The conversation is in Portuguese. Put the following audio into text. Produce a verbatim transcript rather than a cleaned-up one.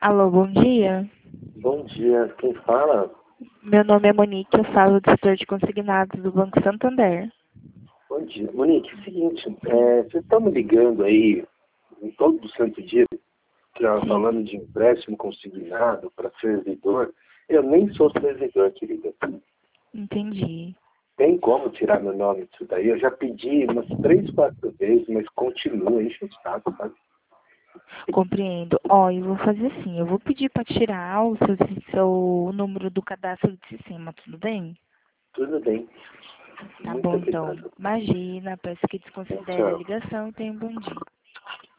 Alô, bom dia. Bom dia, quem fala? Meu nome é Monique, eu falo do setor de consignados do Banco Santander. Bom dia. Monique, é o seguinte, é, vocês estão me ligando aí em todo santo dia, que ela Sim, falando de empréstimo consignado para servidor. Eu nem sou servidor, querida. entendi. Tem como tirar meu nome disso daí? Eu já pedi umas três, quatro vezes, mas continua, enche o saco, sabe? Compreendo. Ó, eu vou fazer assim, eu vou pedir para tirar o seu, seu número do cadastro de sistema, tudo bem? Tudo bem. Tá Muito bom, então. obrigado. Imagina, peço que Tchau, desconsidere a tchau. ligação e tenha um bom dia.